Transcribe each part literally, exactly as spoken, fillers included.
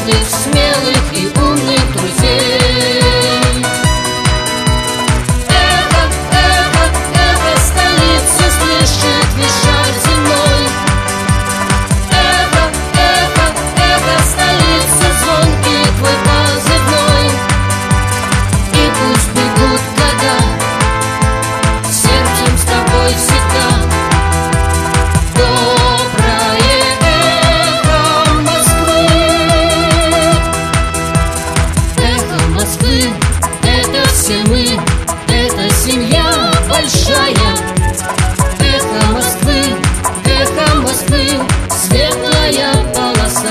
взрослых, смелых и умных друзей. Эхо, эхо, эхо столицы слышит весь шар земной. Эхо, эхо, эхо столицы, звонкий твой позывной. И пусть бегут года, сердцем с тобой всегда. Доброе эхо Москвы. Эхо Москвы, это все мы, это семья большая. Эхо Москвы, эхо Москвы, светлая полоса.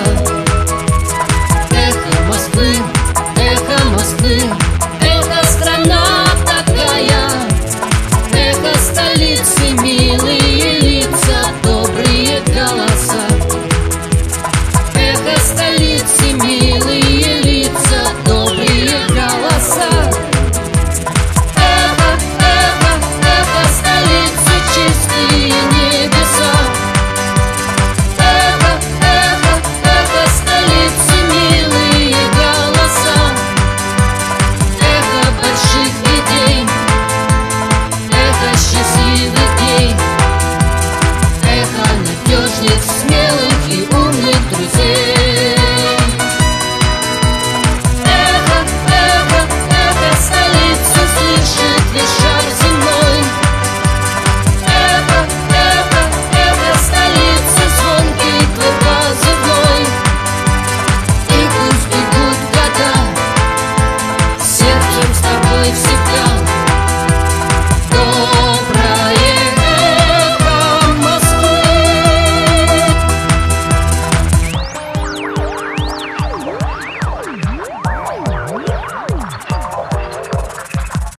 Эхо Москвы, эхо Москвы, эхо страна такая. Эхо столицы, милые лица, добрые голоса. Эхо столицы, милые